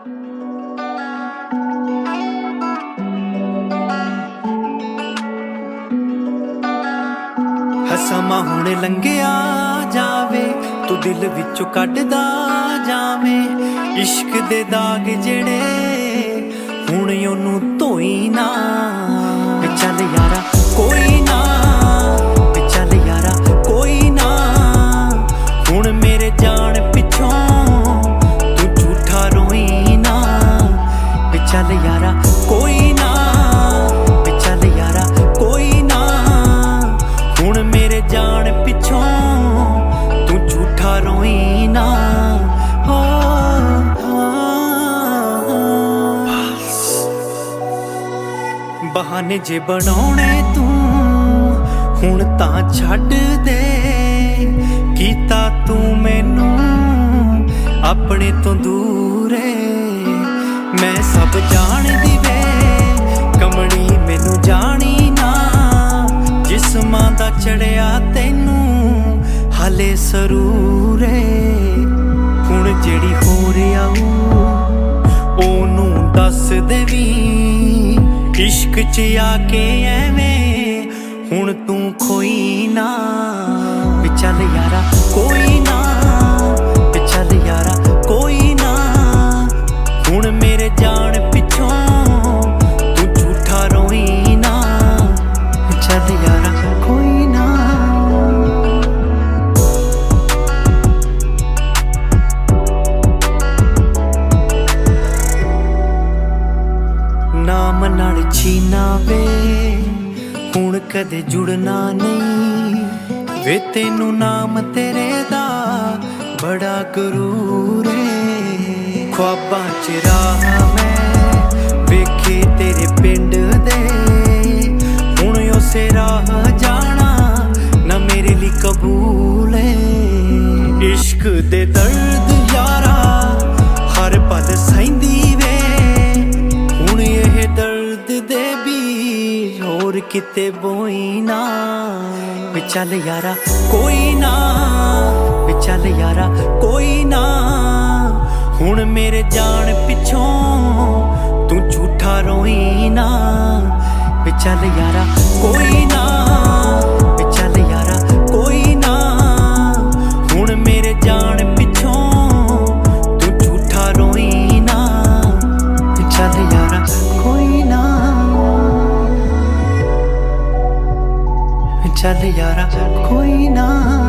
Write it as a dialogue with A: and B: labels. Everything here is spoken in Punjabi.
A: ਸਮਾਂ ਹੁਣ ਲੰਘਿਆ ਜਾਵੇ, ਤੂੰ ਦਿਲ ਵਿੱਚੋਂ ਕੱਢਦਾ ਜਾਵੇਂ ਇਸ਼ਕ ਦੇ ਦਾਗ ਜਿਹੜੇ ਹੁਣ ਉਹਨੂੰ ਧੋਈ ਨਾ। ਵੇ ਚੱਲ ਯਾਰਾ ਕੋਈ ਨਾ, ਵੇ ਚੱਲ ਯਾਰਾ ਕੋਈ ਨਾ, ਹੁਣ ਮੇਰੇ ਜਾਣ ਪਿੱਛੋਂ ਤੂੰ ਝੂਠਾ ਰੋਈ ਨਾ। ਵੇ ਚੱਲ ਯਾਰਾ ਕੋਈ ਨਾ, ਵੇ ਚੱਲ ਯਾਰਾ ਕੋਈ ਨਾ, ਹੁਣ ਮੇਰੇ ਜਾਣ ਪਿੱਛੋਂ ਤੂੰ ਝੂਠਾ ਰੋਈ ਨਾ। ਬਹਾਨੇ ਜੇ ਬਣਾਉਣੇ ਤੂੰ ਹੁਣ ਤਾਂ ਛੱਡ ਦੇ, ਕੀਤਾ ਤੂੰ ਮੈਨੂੰ ਆਪਣੇ ਤੋਂ ਦੂਰੇ। ਮੈਂ ਸਭ ਜਾਣਦੀ ਵੇ ਕਮਲੀ ਮੈਨੂੰ ਜਾਣੀ ਨਾ, ਜਿਸਮਾਂ ਦਾ ਚੜਿਆ ਤੈਨੂੰ ਹਾਲੇ ਸਰੂਰੇ। ਹੁਣ ਜਿਹੜੀ ਹੋ ਰਿਹਾ ਉਹਨੂੰ ਦੱਸ ਦੇਵੀਂ, ਇਸ਼ਕ 'ਚ ਆ ਕੇ ਐਵੇਂ ਹੁਣ ਤੂੰ ਖੋਈ ਨਾ। ਵੇ ਚੱਲ ਯਾਰਾ ਕੋਈ ਨਾ, ਵੇ ਚੱਲ ਯਾਰਾ ਕੋਈ ਨਾ, ਹੁਣ ਮੇਰੇ ਜਾਣ ਪਿੱਛੋਂ ਤੂੰ ਝੂਠਾ ਰੋਈ ਨਾ। ਵੇ ਚੱਲ ਯਾਰਾ ਕੋਈ ਨਾ। ਨਾਮ ਨਾਲ ਛੀਨਾ ਵੇ ਹੁਣ ਕਦੇ ਜੁੜਨਾ ਨਹੀਂ, ਵੇ ਤੈਨੂੰ ਨਾਮ ਤੇਰੇ ਦਾ ਬੜਾ ਗਰੂਰ ਏ। ਖ਼ਵਾਬਾਂ 'ਚ ਰਾਹ ਮੈਂ ਵੇਖੇ ਤੇਰੇ ਪਿੰਡ ਦੇ, ਹੁਣ ਉਸੇ ਰਾਹ ਜਾਣਾ ਨਾ ਮੇਰੇ ਲਈ ਕਬੂਲ ਏ। ਇਸ਼ਕ ਦੇ ਦਰਦ ਯਾਰਾ ਹਰ ਪਲ ਸਹਿੰਦੀ ਵੇ, ਹੁਣ ਇਹ ਦਰਦ ਦੇ ਵੀ ਹੋਰ ਕਿਤੇ ਬੋਈ ਨਾ। ਵੇ ਚੱਲ ਯਾਰਾ ਕੋਈ ਨਾ, ਵੇ ਚੱਲ ਯਾਰਾ ਕੋਈ ਨਾ, ਹੁਣ ਮੇਰੇ ਜਾਣ ਪਿੱਛੋਂ ਤੂੰ ਝੂਠਾ ਰੋਈ ਨਾ। ਵੇ ਚੱਲ ਯਾਰਾ ਕੋਈ ਨਾ, ਵੇ ਚੱਲ ਯਾਰਾ ਕੋਈ ਨਾ, ਹੁਣ ਮੇਰੇ ਜਾਣ ਪਿੱਛੋਂ ਤੂੰ ਝੂਠਾ ਰੋਈ ਨਾ। ਵੇ ਚੱਲ ਯਾਰਾ ਕੋਈ ਨਾ, ਵੇ ਚੱਲ ਯਾਰਾ ਕੋਈ ਨਾ।